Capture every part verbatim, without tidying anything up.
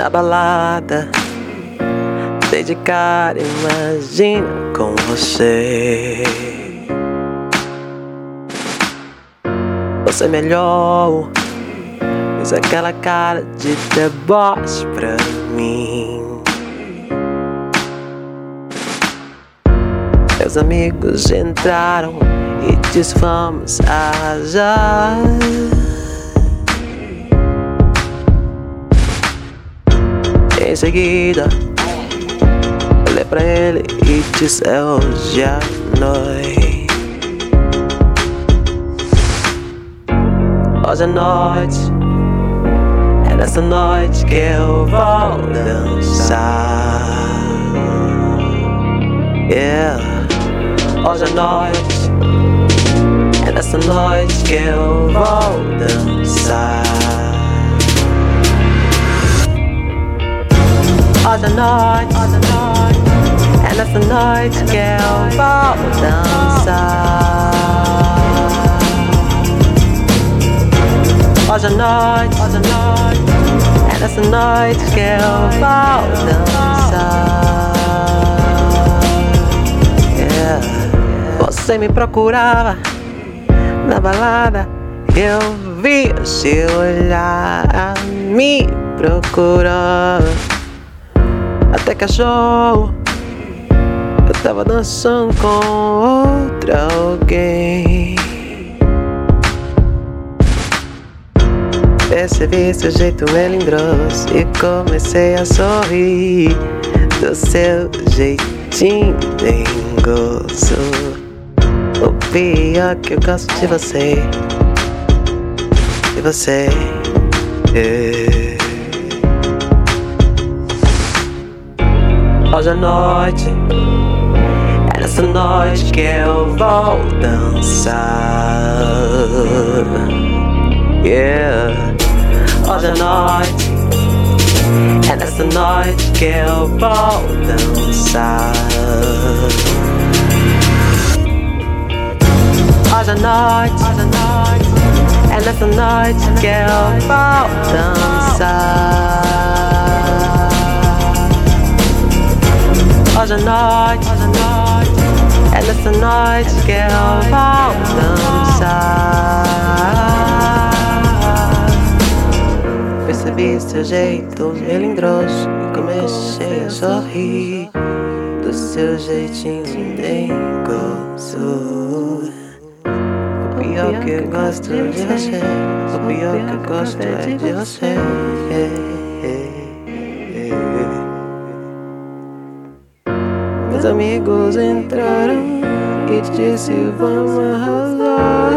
na balada, dei de cara, imagina com você. Você melhor, fez aquela cara de deboche pra mim. Meus amigos entraram e disse vamos arrasar. Em seguida, olhei pra ele e disse é hoje à noite. Hoje à noite, é nessa noite que eu vou dançar. Yeah. Hoje à noite, é nessa noite que eu vou dançar. Hoje à noite, é nessa noite que eu vou dançar. Hoje à noite, é nessa noite que eu vou dançar. Yeah. Você me procurava na balada, eu vi o seu olhar me procurando. Até que achou eu tava dançando com outra alguém. Percebi seu jeito melindroso e comecei a sorrir do seu jeitinho dengoso. O pior que eu gosto de você, de você, yeah. Hoje à noite, é nessa noite que eu vou dançar. Yeah. Hoje à noite, é nessa noite que eu vou dançar. Hoje à noite, é nessa noite que eu vou dançar. Hoje à noite, é nessa noite que eu vou dançar. Percebi seu jeito melindroso e comecei a sorrir do seu jeitinho dengoso. O pior que eu gosto de você, o pior que eu gosto é de você. Meus amigos entraram e disse vamos arrasar.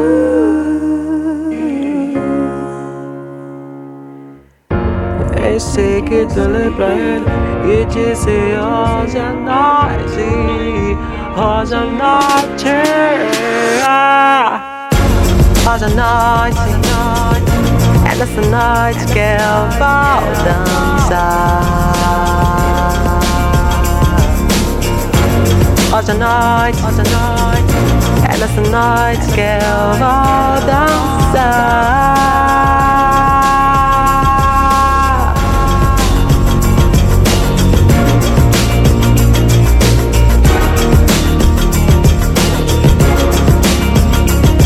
Em seguida olhei pra ele e disse hoje à noite, hoje à noite, hoje à noite, é nessa noite que eu vou dançar. Hoje à noite, é nessa noite que eu vou dançar.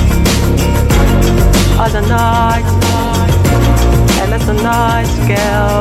Hoje à noite, é nessa noite que eu